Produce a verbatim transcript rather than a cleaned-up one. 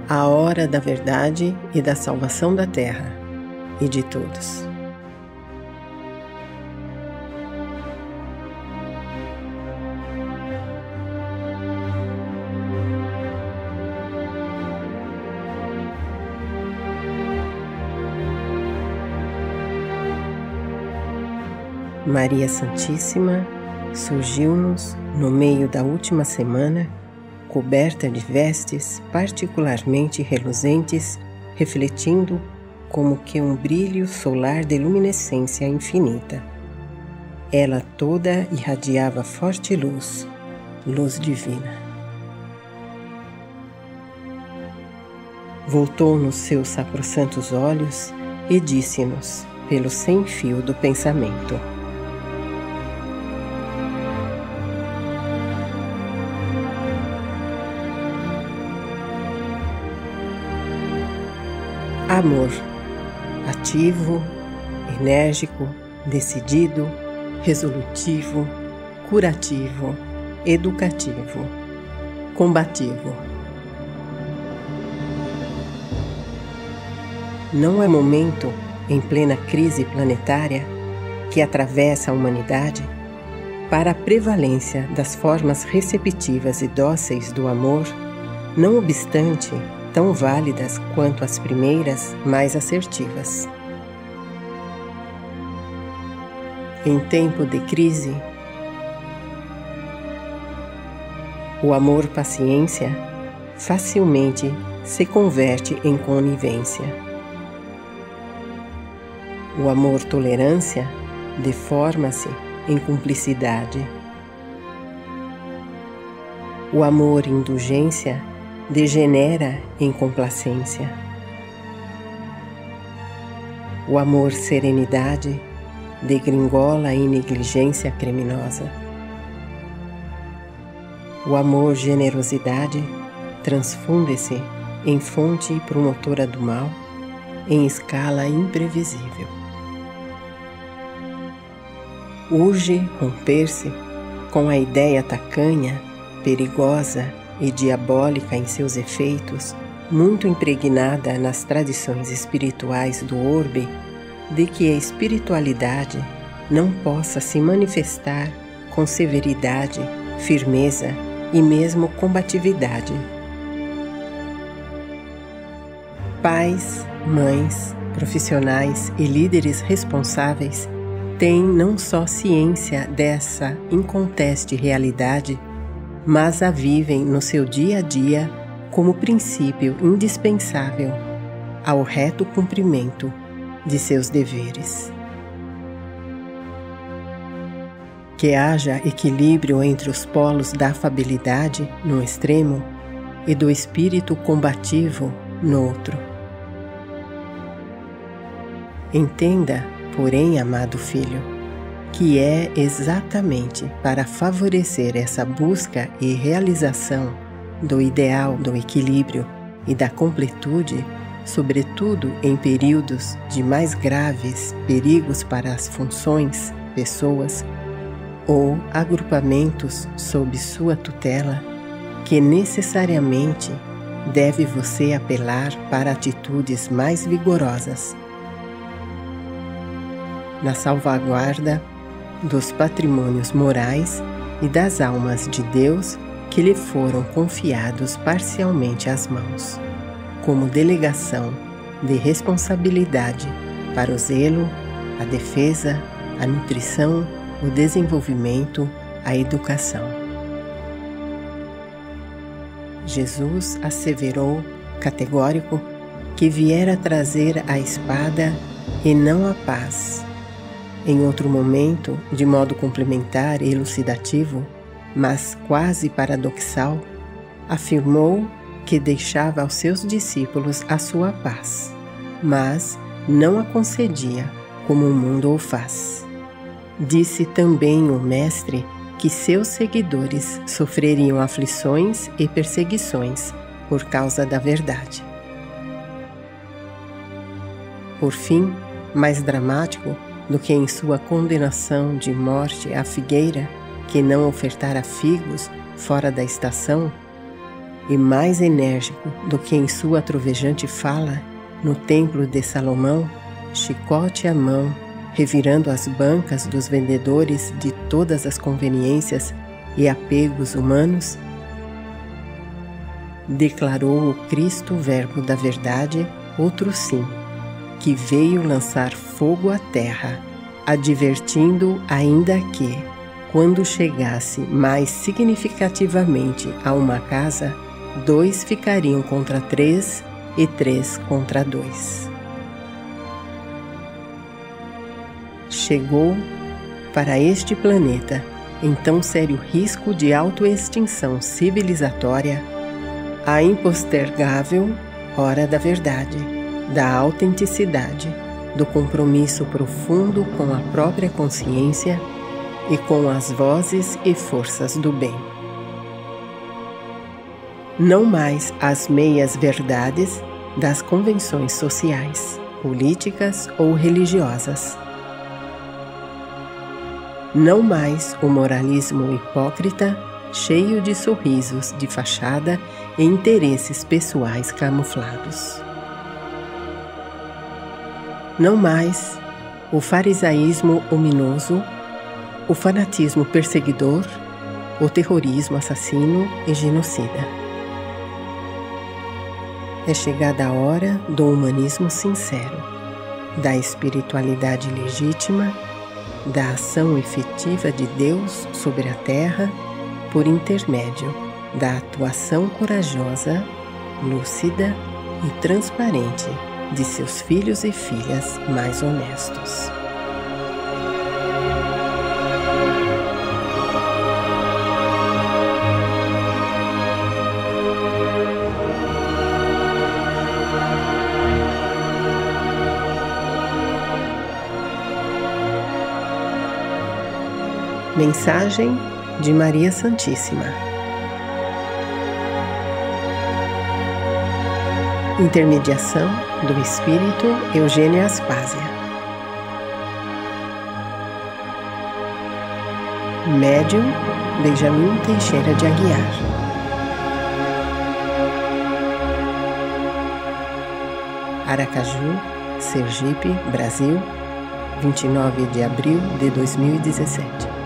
a hora da verdade e da salvação da terra e de todos. Maria Santíssima surgiu-nos no meio da última semana, coberta de vestes particularmente reluzentes, refletindo como que um brilho solar de luminescência infinita. Ela toda irradiava forte luz, luz divina. Voltou nos seus sacrossantos olhos e disse-nos, pelo sem-fio do pensamento: amor, ativo, enérgico, decidido, resolutivo, curativo, educativo, combativo. Não há momento, em plena crise planetária, que atravessa a humanidade, para a prevalência das formas receptivas e dóceis do amor, não obstante tão válidas quanto as primeiras, mais assertivas. Em tempo de crise, o amor-paciência facilmente se converte em conivência. O amor-tolerância deforma-se em cumplicidade. O amor-indulgência degenera em complacência. O amor-serenidade degringola em negligência criminosa. O amor-generosidade transfunde-se em fonte promotora do mal em escala imprevisível. Urge romper-se com a ideia tacanha, perigosa e diabólica em seus efeitos, muito impregnada nas tradições espirituais do orbe, de que a espiritualidade não possa se manifestar com severidade, firmeza e mesmo combatividade. Pais, mães, profissionais e líderes responsáveis têm não só ciência dessa inconteste realidade, mas a vivem no seu dia a dia como princípio indispensável ao reto cumprimento de seus deveres. Que haja equilíbrio entre os polos da afabilidade no extremo e do espírito combativo no outro. Entenda, porém, amado filho, que é exatamente para favorecer essa busca e realização do ideal do equilíbrio e da completude, sobretudo em períodos de mais graves perigos para as funções, pessoas ou agrupamentos sob sua tutela, que necessariamente deve você apelar para atitudes mais vigorosas na salvaguarda dos patrimônios morais e das almas de Deus que lhe foram confiados parcialmente às mãos, como delegação de responsabilidade para o zelo, a defesa, a nutrição, o desenvolvimento, a educação. Jesus asseverou, categórico, que viera trazer a espada e não a paz. Em outro momento, de modo complementar e elucidativo, mas quase paradoxal, afirmou que deixava aos seus discípulos a sua paz, mas não a concedia como o mundo o faz. Disse também o Mestre que seus seguidores sofreriam aflições e perseguições por causa da verdade. Por fim, mais dramático do que em sua condenação de morte à figueira, que não ofertara figos fora da estação, e mais enérgico do que em sua trovejante fala, no templo de Salomão, chicote à mão, revirando as bancas dos vendedores de todas as conveniências e apegos humanos, declarou o Cristo Verbo da Verdade, outro sim, que veio lançar fogo à terra, advertindo ainda que, quando chegasse mais significativamente a uma casa, dois ficariam contra três e três contra dois. Chegou para este planeta, em tão sério risco de autoextinção civilizatória, a impostergável hora da verdade, da autenticidade, do compromisso profundo com a própria consciência e com as vozes e forças do bem. Não mais as meias-verdades das convenções sociais, políticas ou religiosas. Não mais o moralismo hipócrita, cheio de sorrisos de fachada e interesses pessoais camuflados. Não mais o farisaísmo ominoso, o fanatismo perseguidor, o terrorismo assassino e genocida. É chegada a hora do humanismo sincero, da espiritualidade legítima, da ação efetiva de Deus sobre a terra por intermédio da atuação corajosa, lúcida e transparente de seus filhos e filhas mais honestos. Mensagem de Maria Santíssima. Intermediação do Espírito Eugênia Aspásia. Médium Benjamin Teixeira de Aguiar. Aracaju, Sergipe, Brasil, vinte e nove de abril de dois mil e dezessete.